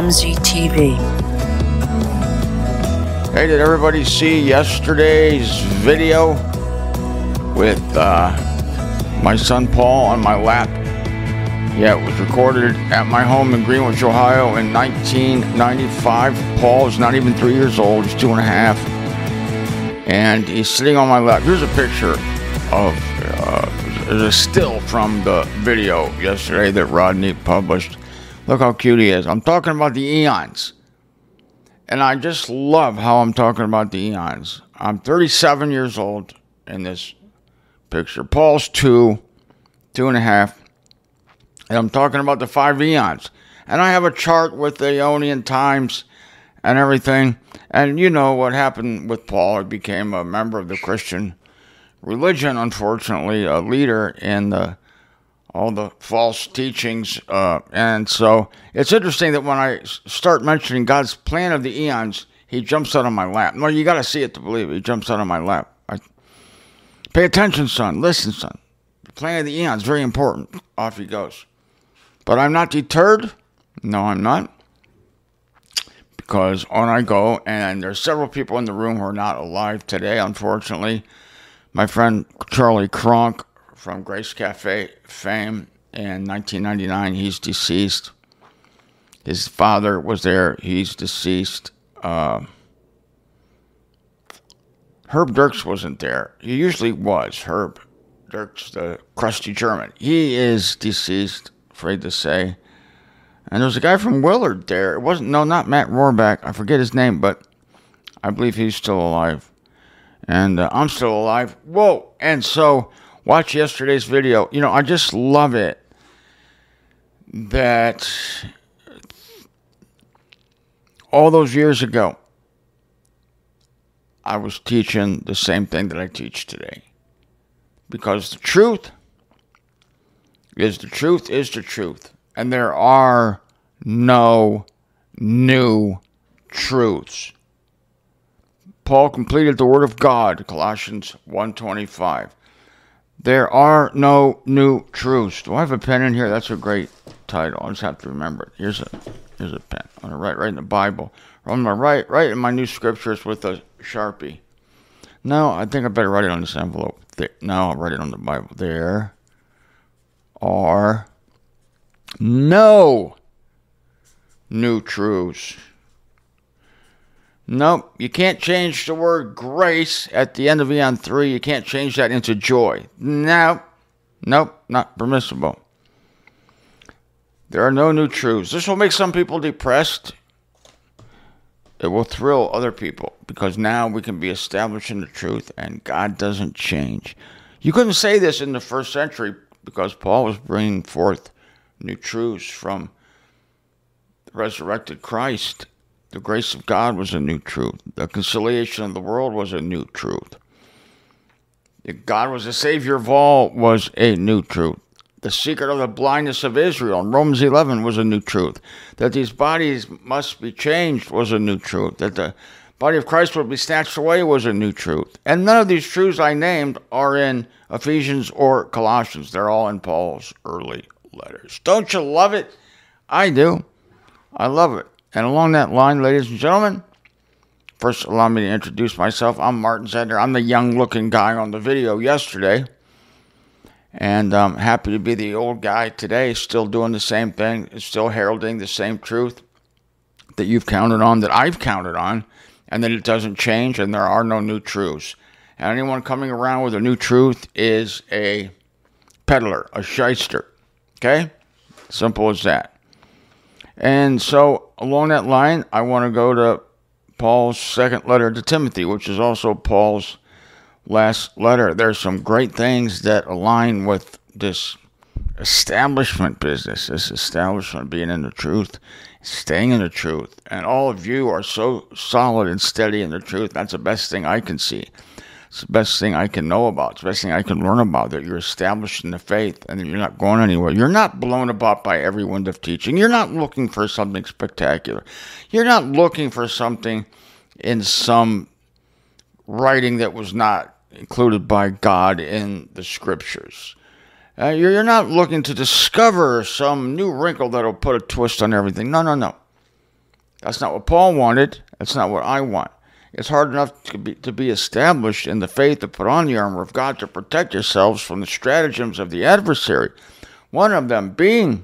Rumsey TV. Hey, did everybody see yesterday's video with my son Paul on my lap? Yeah, it was recorded at my home in Greenwich, Ohio in 1995. Paul is not even 3 years old, he's 2.5. And he's sitting on my lap. Here's a picture of, there's a still from the video yesterday that Rodney published. Look how cute he is. I'm talking about the eons. And I just love how I'm talking about the eons. I'm 37 years old in this picture. Paul's 2.5. And I'm talking about the 5 eons. And I have a chart with the Ionian times and everything. And you know what happened with Paul. He became a member of the Christian religion, unfortunately, a leader in all the false teachings. And so it's interesting that when I start mentioning God's plan of the eons, he jumps out of my lap. No, you got to see it to believe it. He jumps out of my lap. Pay attention, son. Listen, son. The plan of the eons, very important. Off he goes. But I'm not deterred. No, I'm not. Because on I go, and there's several people in the room who are not alive today, unfortunately. My friend Charlie Kronk from Grace Cafe fame in 1999, he's deceased. His father was there, he's deceased. Herb Dirks wasn't there. He usually was. Herb Dirks, the crusty German. He is deceased, afraid to say. And there's a guy from Willard there. It wasn't, no, not Matt Rohrback. I forget his name, but I believe he's still alive. And I'm still alive. Whoa! And so, watch yesterday's video. You know, I just love it that all those years ago, I was teaching the same thing that I teach today. Because the truth is the truth. And there are no new truths. Paul completed the Word of God, Colossians 1:25. There are no new truths. Do I have a pen in here? That's a great title. I just have to remember it. Here's a pen. I'm going to write right in the Bible. I'm going to write in my new scriptures with a Sharpie. No, I think I better write it on this envelope. There. No, I'll write it on the Bible. There are no new truths. Nope, you can't change the word grace at the end of Eon 3. You can't change that into joy. Nope, not permissible. There are no new truths. This will make some people depressed. It will thrill other people because now we can be established in the truth and God doesn't change. You couldn't say this in the first century because Paul was bringing forth new truths from the resurrected Christ. The grace of God was a new truth. The conciliation of the world was a new truth. That God was the Savior of all was a new truth. The secret of the blindness of Israel in Romans 11 was a new truth. That these bodies must be changed was a new truth. That the body of Christ would be snatched away was a new truth. And none of these truths I named are in Ephesians or Colossians. They're all in Paul's early letters. Don't you love it? I do. I love it. And along that line, ladies and gentlemen, first allow me to introduce myself. I'm Martin Zender. I'm the young-looking guy on the video yesterday. And I'm happy to be the old guy today, still doing the same thing, still heralding the same truth that you've counted on, that I've counted on, and that it doesn't change, and there are no new truths. And anyone coming around with a new truth is a peddler, a shyster. Okay? Simple as that. And so, along that line, I want to go to Paul's second letter to Timothy, which is also Paul's last letter. There's some great things that align with this establishment business, this establishment being in the truth, staying in the truth. And all of you are so solid and steady in the truth. That's the best thing I can see. It's the best thing I can know about. It's the best thing I can learn about, that you're established in the faith and that you're not going anywhere. You're not blown about by every wind of teaching. You're not looking for something spectacular. You're not looking for something in some writing that was not included by God in the scriptures. You're not looking to discover some new wrinkle that'll put a twist on everything. No. That's not what Paul wanted. That's not what I want. It's hard enough to be established in the faith to put on the armor of God to protect yourselves from the stratagems of the adversary. One of them being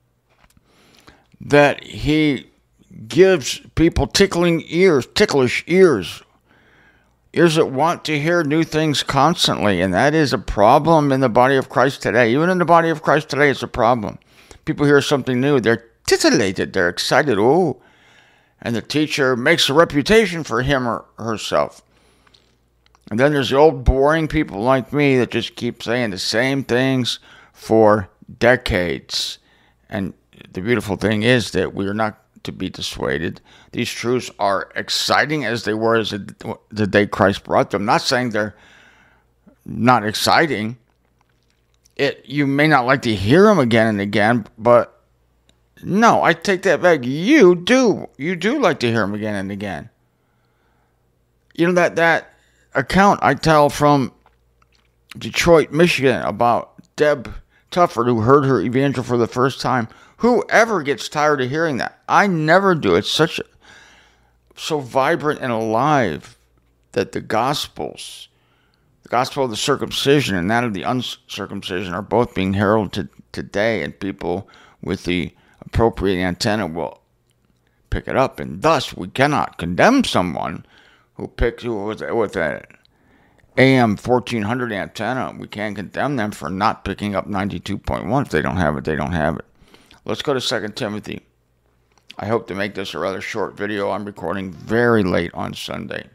that he gives people ticklish ears that want to hear new things constantly. And that is a problem in the body of Christ today. Even in the body of Christ today, it's a problem. People hear something new. They're titillated. They're excited. Oh, and the teacher makes a reputation for him or herself. And then there's the old boring people like me that just keep saying the same things for decades. And the beautiful thing is that we are not to be dissuaded. These truths are exciting as they were as the day Christ brought them. I'm not saying they're not exciting. You may not like to hear them again and again, but no, I take that back. You do like to hear them again and again. You know that account I tell from Detroit, Michigan about Deb Tufford, who heard her evangel for the first time. Whoever gets tired of hearing that? I never do. It's so vibrant and alive that the gospel of the circumcision and that of the uncircumcision are both being heralded today, and people with the appropriate antenna will pick it up, and thus we cannot condemn someone who with an AM 1400 antenna. We can't condemn them for not picking up 92.1. If they don't have it, they don't have it. Let's go to 2 Timothy. I hope to make this a rather short video. I'm recording very late on Sunday.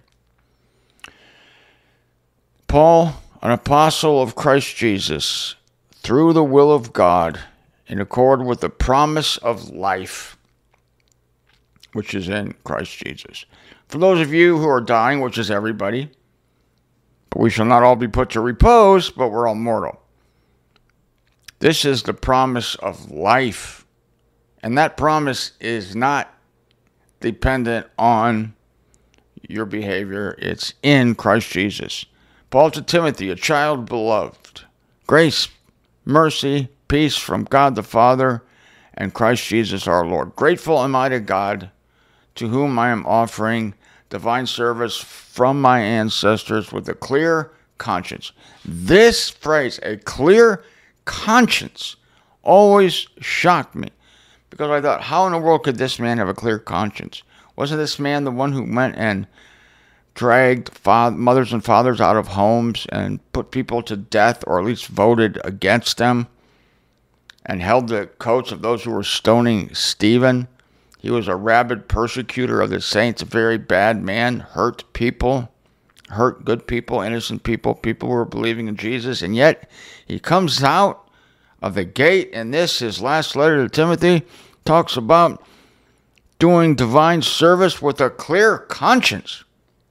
Paul, an apostle of Christ Jesus, through the will of God, in accord with the promise of life, which is in Christ Jesus. For those of you who are dying, which is everybody, but we shall not all be put to repose, but we're all mortal. This is the promise of life. And that promise is not dependent on your behavior. It's in Christ Jesus. Paul to Timothy, a child beloved. Grace, mercy, peace from God the Father and Christ Jesus our Lord. Grateful am I to God, to whom I am offering divine service from my ancestors with a clear conscience. This phrase, a clear conscience, always shocked me, because I thought, how in the world could this man have a clear conscience? Wasn't this man the one who went and dragged mothers and fathers out of homes and put people to death, or at least voted against them, and held the coats of those who were stoning Stephen? He was a rabid persecutor of the saints, a very bad man, hurt people, hurt good people, innocent people, people who were believing in Jesus. And yet he comes out of the gate, and his last letter to Timothy, talks about doing divine service with a clear conscience.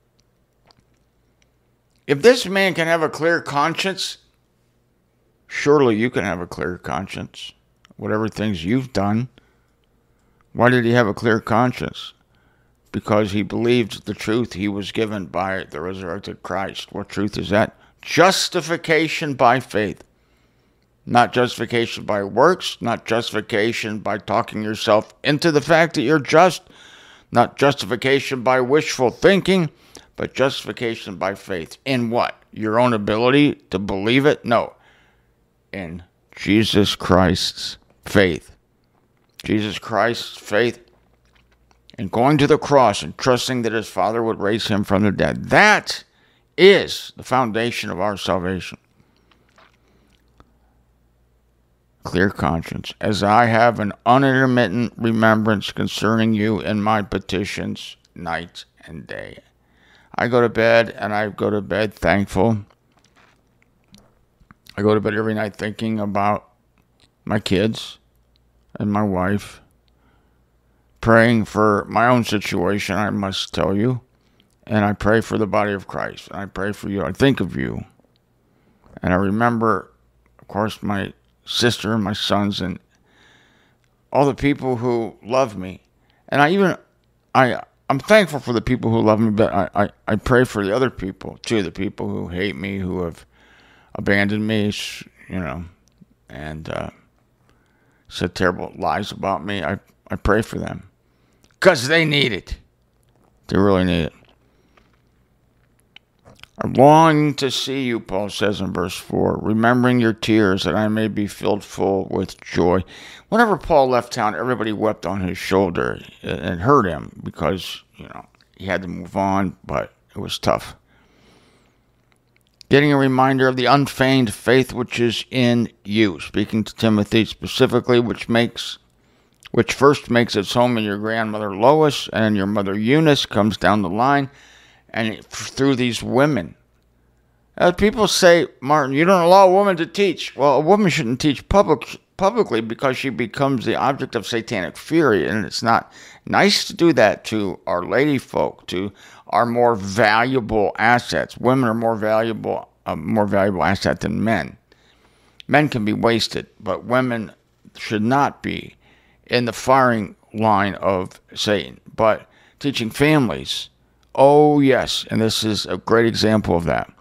If this man can have a clear conscience, surely you can have a clear conscience. Whatever things you've done. Why did he have a clear conscience? Because he believed the truth he was given by the resurrected Christ. What truth is that? Justification by faith. Not justification by works, not justification by talking yourself into the fact that you're just, not justification by wishful thinking, but justification by faith. In what? Your own ability to believe it? No. In Jesus Christ's faith. Jesus Christ's faith in going to the cross and trusting that his Father would raise him from the dead. That is the foundation of our salvation. Clear conscience, as I have an unintermittent remembrance concerning you in my petitions night and day. I go to bed, and I go to bed thankful. I go to bed every night thinking about my kids and my wife, praying for my own situation, I must tell you, and I pray for the body of Christ, and I pray for you. I think of you, and I remember, of course, my sister and my sons and all the people who love me. And I'm thankful for the people who love me, but I pray for the other people too, the people who hate me, who have abandoned me, and said terrible lies about me. I pray for them. because they need it. They really need it. I'm longing to see you, Paul says in verse 4, remembering your tears that I may be filled full with joy. Whenever Paul left town, everybody wept on his shoulder and hurt him because, he had to move on, but it was tough. Getting a reminder of the unfeigned faith which is in you, speaking to Timothy specifically, which first makes its home in your grandmother Lois and your mother Eunice, comes down the line, and through these women. People say, Martin, you don't allow a woman to teach. Well, a woman shouldn't teach publicly because she becomes the object of satanic fury, and it's not nice to do that to our lady folk, to our more valuable assets. Women are more valuable asset than men. Men can be wasted, but women should not be in the firing line of Satan. But teaching families, oh yes, and this is a great example of that.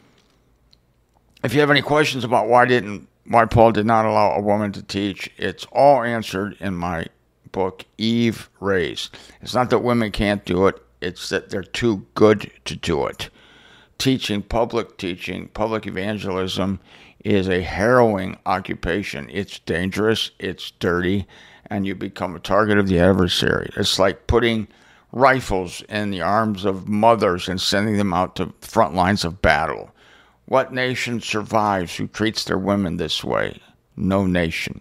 If you have any questions about why Paul did not allow a woman to teach, it's all answered in my book, Eve Raised. It's not that women can't do it, it's that they're too good to do it. Public evangelism is a harrowing occupation. It's dangerous, it's dirty, and you become a target of the adversary. It's like putting rifles in the arms of mothers and sending them out to front lines of battle. What nation survives who treats their women this way? No nation.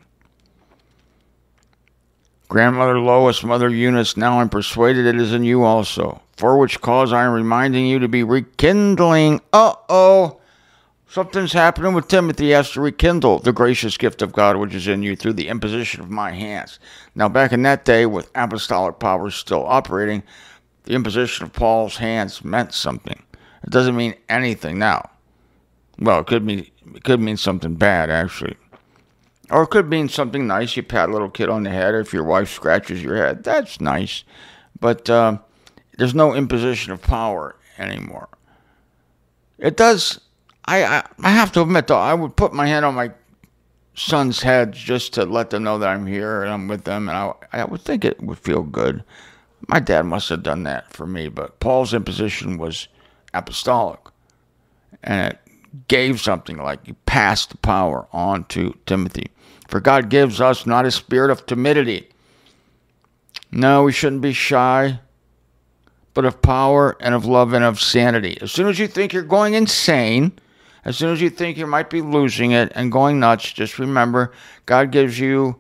Grandmother Lois, Mother Eunice, now I'm persuaded it is in you also, for which cause I am reminding you to be rekindling. Something's happening with Timothy. He has to rekindle the gracious gift of God which is in you through the imposition of my hands. Now, back in that day, with apostolic powers still operating, the imposition of Paul's hands meant something. It doesn't mean anything now. Well, it could mean something bad, actually. Or it could mean something nice. You pat a little kid on the head, or if your wife scratches your head, that's nice. But there's no imposition of power anymore. It does. I have to admit, though, I would put my hand on my son's head just to let them know that I'm here and I'm with them, and I would think it would feel good. My dad must have done that for me, but Paul's imposition was apostolic, and it gave something, like he passed the power on to Timothy. For God gives us not a spirit of timidity. No, we shouldn't be shy, but of power and of love and of sanity. As soon as you think you're going insane, as soon as you think you might be losing it and going nuts, just remember, God gives you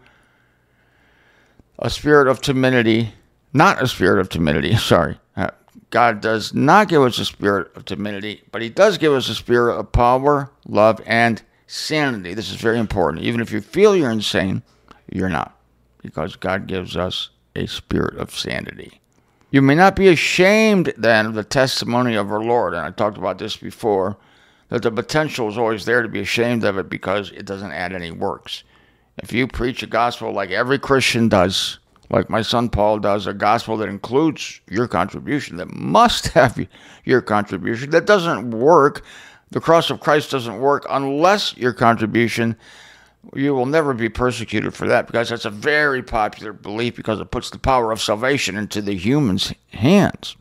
a spirit of timidity, not a spirit of timidity, sorry. God does not give us a spirit of timidity, but he does give us a spirit of power, love, and sanity. This is very important. Even if you feel you're insane, you're not, because God gives us a spirit of sanity. You may not be ashamed, then, of the testimony of our Lord, and I talked about this before, that the potential is always there to be ashamed of it because it doesn't add any works. If you preach a gospel like every Christian does, like my son Paul does, a gospel that includes your contribution, that must have your contribution, that doesn't work. The cross of Christ doesn't work unless your contribution, you will never be persecuted for that, because that's a very popular belief, because it puts the power of salvation into the human's hands.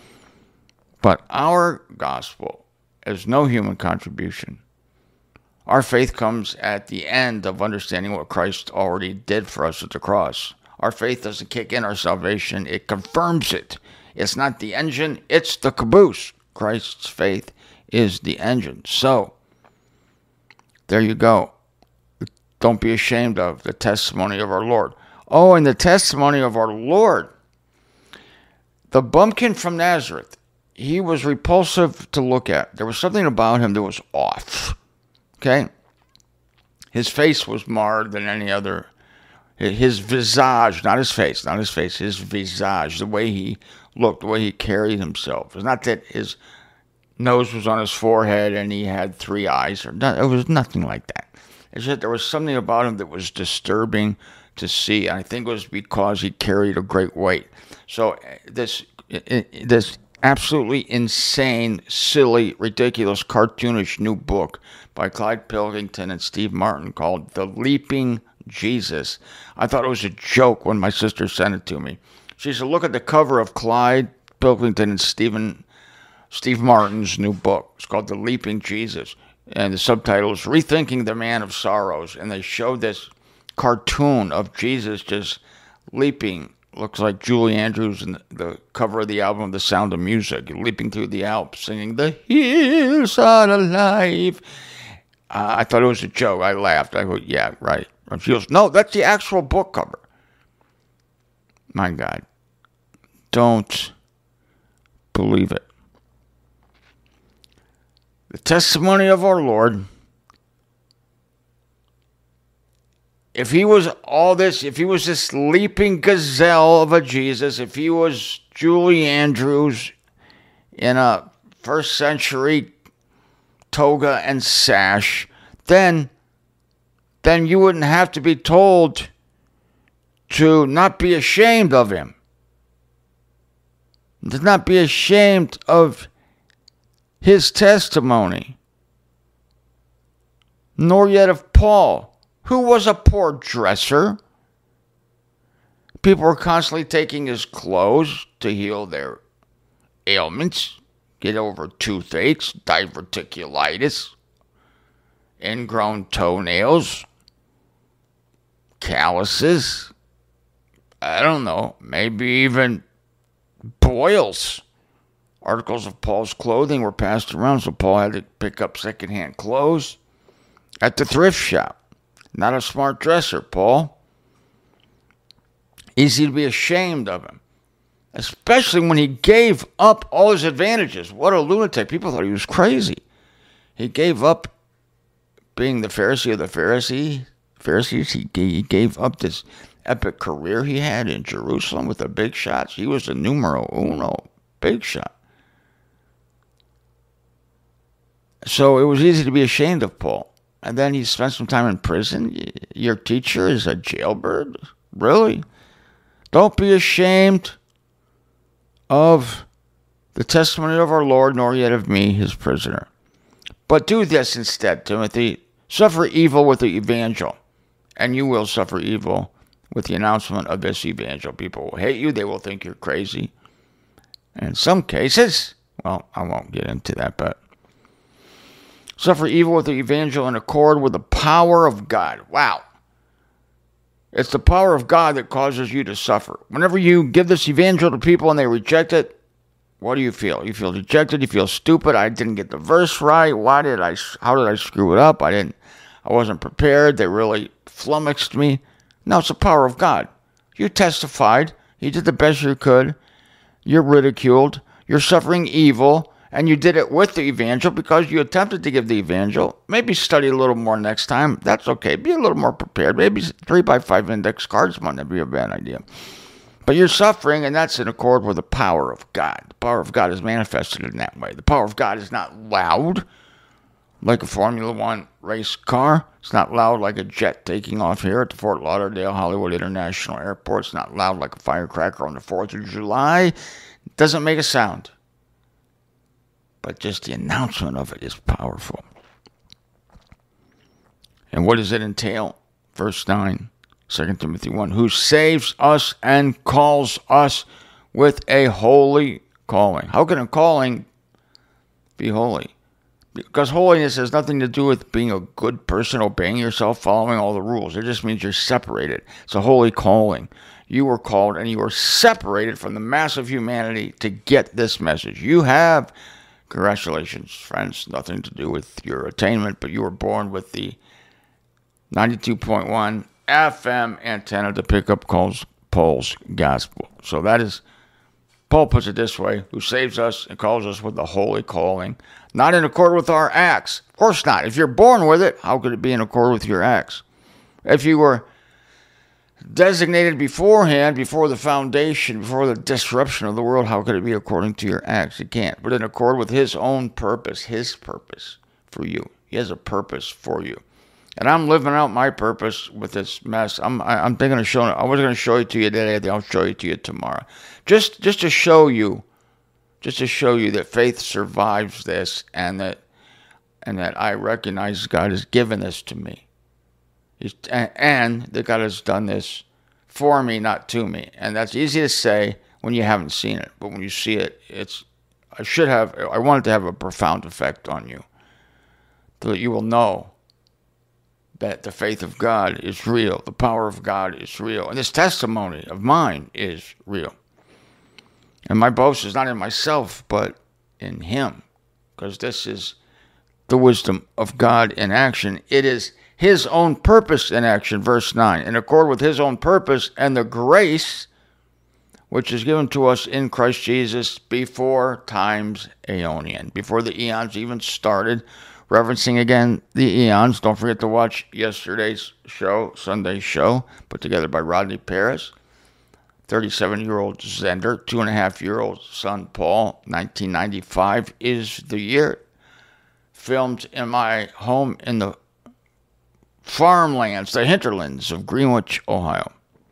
But our gospel is no human contribution. Our faith comes at the end of understanding what Christ already did for us at the cross. Our faith doesn't kick in our salvation, it confirms it. It's not the engine, it's the caboose. Christ's faith is the engine. So, there you go. Don't be ashamed of the testimony of our Lord. Oh, and the testimony of our Lord. The bumpkin from Nazareth, he was repulsive to look at. There was something about him that was off. Okay? His face was marred than any other. His visage, not his face, his visage, the way he looked, the way he carried himself. It's not that his nose was on his forehead and he had 3 eyes. It was nothing like that. It's just there was something about him that was disturbing to see. I think it was because he carried a great weight. So this absolutely insane, silly, ridiculous, cartoonish new book by Clyde Pilkington and Steve Martin called The Leaping Jesus. I thought it was a joke when my sister sent it to me. She said, look at the cover of Clyde Pilkington and Steve Martin's new book. It's called The Leaping Jesus. And the subtitle is Rethinking the Man of Sorrows. And they showed this cartoon of Jesus just leaping. Looks like Julie Andrews in the cover of the album The Sound of Music. Leaping through the Alps, singing, the hills are alive. I thought it was a joke. I laughed. I go, yeah, right. And she goes, no, that's the actual book cover. My God. Don't believe it. The testimony of our Lord, if he was all this, if he was this leaping gazelle of a Jesus, if he was Julie Andrews in a first century toga and sash, then you wouldn't have to be told to not be ashamed of him. To not be ashamed of his testimony. Nor yet of Paul, who was a poor dresser. People were constantly taking his clothes to heal their ailments, get over toothaches, diverticulitis, ingrown toenails, calluses, I don't know, maybe even boils. Articles of Paul's clothing were passed around, so Paul had to pick up secondhand clothes at the thrift shop. Not a smart dresser, Paul. Easy to be ashamed of him, especially when he gave up all his advantages. What a lunatic. People thought he was crazy. He gave up being the Pharisee of the Pharisees. He gave up this epic career he had in Jerusalem with the big shots. He was the numero uno big shot. So it was easy to be ashamed of Paul. And then he spent some time in prison. Your teacher is a jailbird? Really? Don't be ashamed of the testimony of our Lord, nor yet of me, his prisoner. But do this instead, Timothy. Suffer evil with the evangel, and you will suffer evil with the announcement of this evangel. People will hate you. They will think you're crazy. And in some cases, well, I won't get into that, but suffer evil with the evangel in accord with the power of God. Wow. It's the power of God that causes you to suffer. Whenever you give this evangel to people and they reject it, what do you feel? You feel dejected. You feel stupid. I didn't get the verse right. How did I screw it up? I wasn't prepared. They really flummoxed me. No, it's the power of God. You testified. You did the best you could. You're ridiculed. You're suffering evil. And you did it with the evangel because you attempted to give the evangel. Maybe study a little more next time. That's okay. Be a little more prepared. Maybe 3x5 index cards might not be a bad idea. But you're suffering, and that's in accord with the power of God. The power of God is manifested in that way. The power of God is not loud like a Formula One race car. It's not loud like a jet taking off here at the Fort Lauderdale Hollywood International Airport. It's not loud like a firecracker on the 4th of July. It doesn't make a sound. But just the announcement of it is powerful. And what does it entail? Verse 9, 2 Timothy 1, who saves us and calls us with a holy calling. How can a calling be holy? Because holiness has nothing to do with being a good person, obeying yourself, following all the rules. It just means you're separated. It's a holy calling. You were called and you were separated from the mass of humanity to get this message. You have, congratulations, friends, nothing to do with your attainment, but you were born with the 92.1 FM antenna to pick up Paul's gospel. So that is, Paul puts it this way, who saves us and calls us with the holy calling, not in accord with our acts. Of course not. If you're born with it, how could it be in accord with your acts? If you were designated beforehand, before the foundation, before the disruption of the world, how could it be according to your acts? It can't. But in accord with his own purpose, his purpose for you. He has a purpose for you. And I'm living out my purpose with this mess. I'm thinking of showing it. I was going to show it to you today. I think I'll show it to you tomorrow. Just to show you that faith survives this, and that I recognize God has given this to me. And that God has done this for me, not to me. And that's easy to say when you haven't seen it. But when you see it, I want it to have a profound effect on you. So that you will know that the faith of God is real. The power of God is real. And this testimony of mine is real. And my boast is not in myself, but in Him. Because this is the wisdom of God in action. It is His own purpose in action, verse 9. In accord with His own purpose and the grace which is given to us in Christ Jesus before times aeonian. Before the eons even started. Referencing again the eons. Don't forget to watch yesterday's show, Sunday's show, put together by Rodney Paris. 37-year-old Zender, 2.5-year-old son Paul. 1995 is the year. Filmed in my home in the farmlands, the hinterlands of Greenwich, Ohio.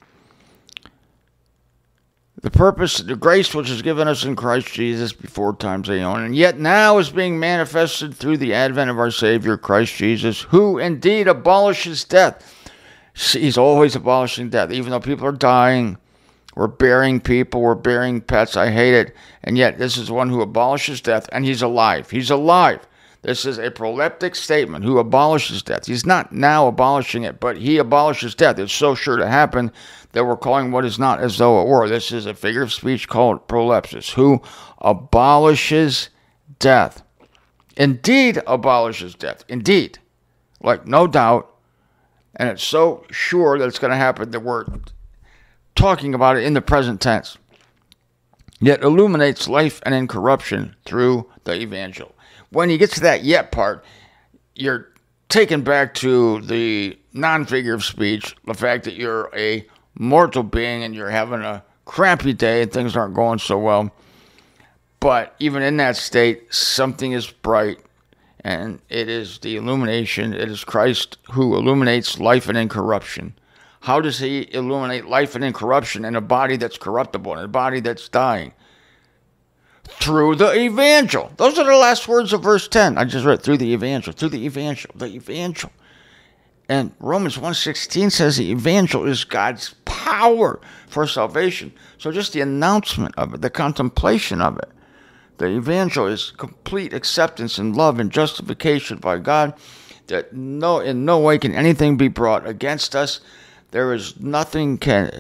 The purpose, the grace which is given us in Christ Jesus before times aeon, and yet now is being manifested through the advent of our Savior, Christ Jesus, who indeed abolishes death. He's always abolishing death, even though people are dying. We're burying people, we're burying pets. I hate it. And yet this is one who abolishes death, and He's alive. He's alive. This is a proleptic statement, who abolishes death. He's not now abolishing it, but He abolishes death. It's so sure to happen that we're calling what is not as though it were. This is a figure of speech called prolepsis, who abolishes death. Indeed abolishes death. Indeed. Like, no doubt. And it's so sure that it's going to happen that we're talking about it in the present tense. Yet illuminates life and incorruption through the evangel. When you get to that yet part, you're taken back to the non-figure of speech, the fact that you're a mortal being and you're having a crappy day and things aren't going so well. But even in that state, something is bright, and it is the illumination. It is Christ who illuminates life and incorruption. How does He illuminate life and incorruption in a body that's corruptible, in a body that's dying? Through the evangel. Those are the last words of verse 10. I just read through the evangel, the evangel. And Romans 1:16 says the evangel is God's power for salvation. So just the announcement of it, the contemplation of it. The evangel is complete acceptance and love and justification by God, that in no way can anything be brought against us. There is nothing,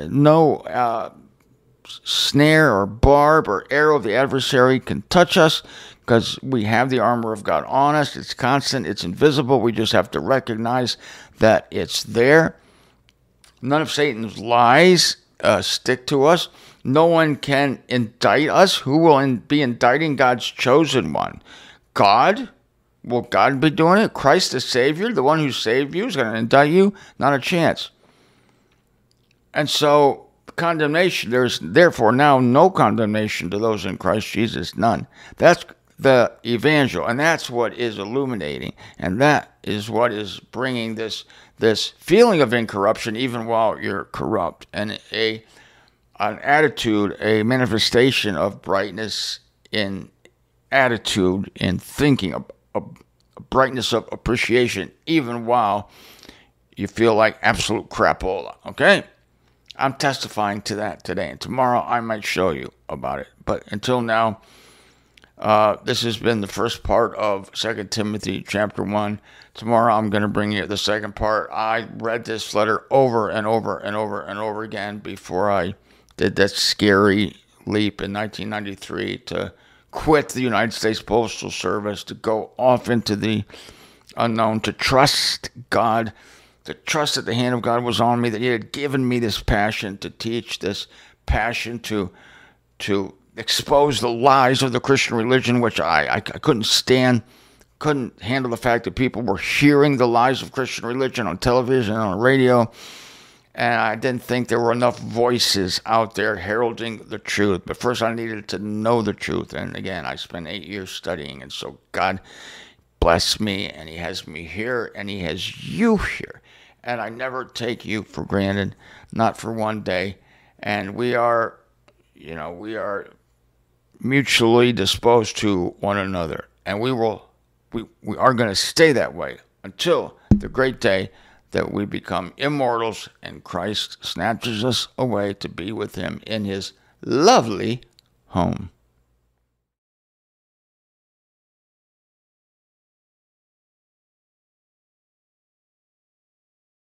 no snare or barb or arrow of the adversary can touch us, because we have the armor of God on us. It's constant, it's invisible. We just have to recognize that it's there. None of Satan's lies stick to us. No one can indict us. Who will be indicting God's chosen one? God? Will God be doing it? Christ the Savior, the one who saved you, is going to indict you? Not a chance. And so, condemnation, there's therefore now no condemnation to those in Christ Jesus, none. That's the evangel, and that's what is illuminating, and that is what is bringing this feeling of incorruption even while you're corrupt, and an attitude, a manifestation of brightness in attitude, in thinking, a brightness of appreciation even while you feel like absolute crapola, okay? I'm testifying to that today, and tomorrow I might show you about it. But until now, this has been the first part of 2 Timothy chapter 1. Tomorrow I'm going to bring you the second part. I read this letter over and over and over and over again before I did that scary leap in 1993 to quit the United States Postal Service, to go off into the unknown, to trust God, to trust that the hand of God was on me, that He had given me this passion to teach, this passion to expose the lies of the Christian religion, which I couldn't stand, couldn't handle the fact that people were hearing the lies of Christian religion on television, on radio, and I didn't think there were enough voices out there heralding the truth. But first I needed to know the truth, and again, I spent 8 years studying, and so God bless me, and He has me here, and He has you here. And I never take you for granted, not for one day. And we are mutually disposed to one another. And we are going to stay that way until the great day that we become immortals and Christ snatches us away to be with him in his lovely home.